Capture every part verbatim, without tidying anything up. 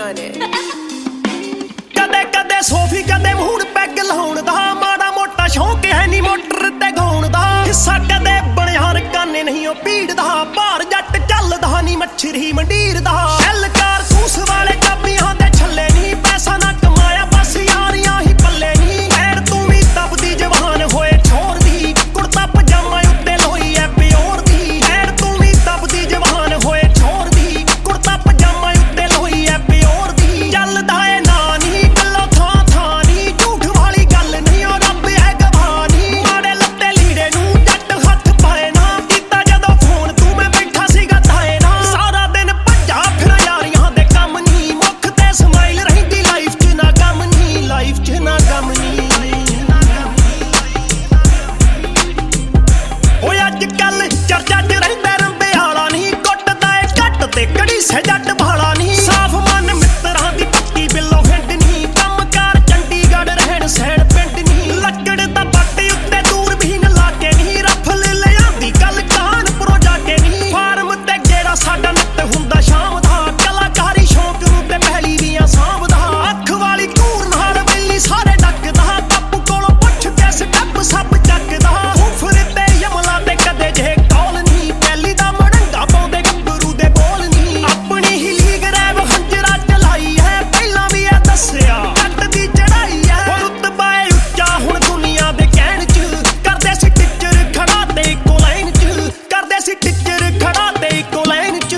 ਹੋਈਆਂ ਨੇ। ਕਦੇ ਕਦੇ ਸੋਫੀ ਕਦੇ ਮੂਡ ਪੈਗ ਲਾਉਣ ਦਾ, ਮਾੜਾ ਮੋਟਾ ਸ਼ੌਂਕ ਹੈ ਨੀ ਮੋਟਰ ਤੇ ਗਾਉਣ ਦਾ। ਹਿੱਸਾ ਕਦੇ ਬਣਿਆ ਰਕਾਨੇ ਨਹੀਂ ਉਹ ਭੀੜ ਦਾ, ਭਾਰ ਜੱਟ ਚੱਲਦਾ ਨੀ ਮੱਛਰੀ ਮੰਡੀਰ ਦਾ। ਐਲਕਾਰ ਕੂਸ ਵਾਲੇ ਕਾਬੀਆਂ ਦੇ ਛੱਲੇ ਨੀ, ਪੈਸਾ ਨਾ ਕਮਾਇਆ ਬਸ ਯਾਰੀਆਂ ਹੀ ਪੱਲੇ ਨੀ। ਐੜ ਤੂੰ ਵੀ ਤਪਦੀ ਜਵਾਨ ਹੋਏ ਛੋਰ ਦੀ, ਕੁੜਤਾ ਪਜਾਮਾ ਉੱਤੇ ਲੋਈ ਐ ਪਿਓਰ ਦੀ। ਐੜ ਤੂੰ ਵੀ ਤਪਦੀ ਜਵਾਨ ਹੋਏ ਛੋਰ ਦੀ, ਕੁੜਤਾ ਪਜਾਮਾ ਉੱਤੇ ਲੋਈ ਐ ਪਿਓਰ ਦੀ। ਚੱਲਦਾ ਏ ਨਾ ਨੀ ਗੱਲੋਂ ਥਾਂ ਥਾਂ ਨੀ, ਝੂਠ ਵਾਲੀ ਗੱਲ ਨਹੀਂ ਉਹ ਰੱਬ ਹੈ ਗਵਾਹ ਨੀ। ਮਾੜੇ ਲੱਤੇ ਲੀੜੇ ਨੂੰ ਜੱਟ ਹੱਥ ਪਾਏ ਨਾ, ਕੀਤਾ ਜਦੋਂ ਫੋਨ ਤੂੰ ਮੈਂ ਬੈਠਾ ਸੀਗਾ ਤਾਏ ਨਾ। ਸਾਰਾ ਦਿਨ ਭੱਜਾ ਫਿਰਾਂ ਯਾਰੀਆਂ ਦੇ ਕੰਮ ਨੀ, ਮੁੱਖ ਤੇ ਸਮਾਈਲ ਰਹਿੰਦੀ ਲਾਈਫ 'ਚ ਨਾ ਗਮ ਨੀ, ਲਾਈਫ 'ਚ ਨਾ ਗਮ ਨੀ। ਓਏ ਅੱਜ ਕੱਲ ਚਰਚਾ 'ਚ ਰਹਿੰਦਾ ਰੰਬੇ ਵਾਲਾ ਨੀ, ਕੁੱਟਦਾ ਏ ਘੱਟ ਤੇ ਕੜੀ ਸੇ ਜੱਟ ਭਾਲਾ ਨੀ। ਸਾਫ਼ ਮਨ ਮਿੱਤਰਾਂ ਦੀ ਪੱਕੀ ਬਿੱਲੋ ਹਿੰਡ ਨੀ, ਕੰਮਕਾਰ ਚੰਡੀਗੜ੍ਹ ਰਹਿਣ ਸੈਣ ਪਿੰਡ ਨੀ। ਲੱਕੜ ਦਾ ਬੱਟ ਉੱਤੇ ਦੂਰਬੀਨ ਲਾ ਕੇ ਨੀ, ਰਫਲ ਲਿਆਂਦੀ ਗੱਲ ਕਾਨਪੁਰੋਂ ਜਾ ਕੇ ਨੀ। ਫਾਰਮ ਤੇ ਗੇੜਾ ਸਾਡਾ ਨਿੱਤ ਹੁੰਦਾ ਸ਼ਾਮ ਦਾ, ਕਲਾਕਾਰੀ ਸ਼ੌਂਕ ਨੂੰ ਤੇ ਪਹਿਲੀ ਦੀਆਂ ਸਾਂਭਦਾ। ਅੱਖ ਵਾਲੀ ਧੂਰ ਨਾਲ ਵੇਲੀ ਸਾਰੇ ਡੱਕਦਾ, ਬਾਪੂ ਕੋਲੋਂ ਪੁੱਛ ਕੇ ਸਟੈਪ ਸਭ ਚੱਕਦਾ। ਉਫਰ ਤੇ ਯਮਲਾ ਤੇ ਕਦੇ ਜੇ ਕੌਲ ਨੀ, ਪਹਿਲੀ ਦਾ ਮੜੰਗਾ ਪਾਉਂਦੇ ਗੱਭਰੂ ਦੇ ਬੋਲ ਨੀ। ਆਪਣੀ ਹੀ ਲੀਗ ਰੈਬ ਹੰਜਰਾ ਚਲਾਈ ਹੈ, ਪਹਿਲਾਂ ਵੀ ਇਹ ਦੱਸਿਆ ਜੱਟ ਦੀ ਚੜਾਈ ਹੈ। ਉਹ ਰੁਤਬਾ ਏ ਉੱਚਾ ਹੁਣ ਦੁਨੀਆ ਦੇ ਕਹਿਣ 'ਚ, ਕਰਦੇ ਸੀ ਟੀਚਰ ਖੜਾ ਤੇ ਇੱਕੋ ਲਾਈਨ 'ਚ, ਕਰਦੇ ਸੀ ਟੀਚਰ ਖੜਾ ਤੇ ਇੱਕੋ ਲਾਈਨ 'ਚ।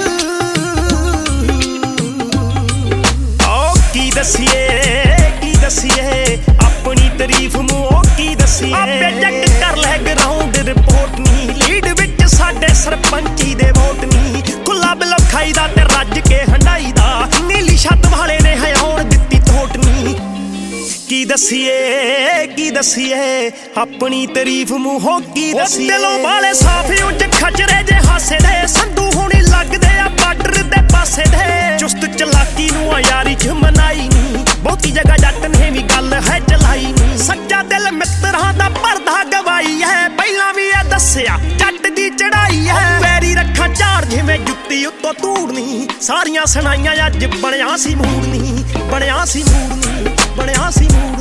ਓ ਕੀ ਦਸੀਏ ਕੀ ਦਸੀਏ ਆਪਣੀ ਤਾਰੀਫ ਮੂੰਹੋਂ ਕੀ ਦਸੀਏ। ਆਪੇ ਚੈੱਕ ਕਰ ਲੈ ਗਰਾਊਂਡ ਰਿਪੋਰਟ ਨੀ, ਲੀਡ ਵਿੱਚ ਸਾਡੇ ਸਰਪੰਚੀ ਦੇ ਵੋਟ ਨੀ। ਖੁੱਲਾ ਬਿੱਲੋ ਖਾਈਦਾ ਤੇ ਰੱਜ ਕੇ ਹੰਡਾਈ ਦਾ, ਨੀਲੀ ਛੱਤ ਵਾਲੇ ਨੇ ਹਯਾਉਣ ਦਿੱਤੀ ਥੋਟ ਨੀ। ਕੀ ਦਸੀਏ ਕੀ ਦਸੀਏ ਆਪਣੀ ਤਾਰੀਫ ਮੂੰਹੋਂ ਕੀ ਦਸੀਏ। ਦਿਲੋਂ ਵਾਲੇ ਸਾਫ ਉਂਝ ਖਚਰੇ ਜੇ ਹਾਸੇ ਦੇ, ਸੰਧੂ ਹੋਣੀ ਲੱਗਦੇ ਆ ਬਾਰਡਰ ਦੇ ਪਾਸੇ ਦੇ। ਚੁਸਤ ਚਲਾਕੀ ਨੂੰ ਆ ਯਾਰੀ 'ਚ ਮਨਾਈ ਨੀ, ਬਹੁਤੀ ਜਗ੍ਹਾ ਜੱਟ ਨੇ ਵੀ ਗੱਲ ਹੈ ਚਲਾਈ ਨੀ। ਸੱਚਾ ਦਿਲ ਮਿੱਤਰਾਂ ਦਾ ਭਰਦਾ ਗਵਾਈ ਹੈ, ਪਹਿਲਾਂ ਵੀ ਇਹ ਦੱਸਿਆ ਜੱਟ ਦੀ ਚੜਾਈ ਹੈ। ਵੈਰੀ ਰੱਖਾਂ ਝਾੜ ਜਿਵੇਂ ਜੁੱਤੀ ਉੱਤੋਂ ਧੂੜਨੀ, ਸਾਰੀਆਂ ਸੁਣਾਈਆਂ ਅੱਜ ਬਣਿਆ ਸੀ ਮੂਡ ਨੀ, ਬਣਿਆ ਸੀ ਮੂਡ ਨੀ, ਬਣਿਆ ਸੀ ਮੂਡ।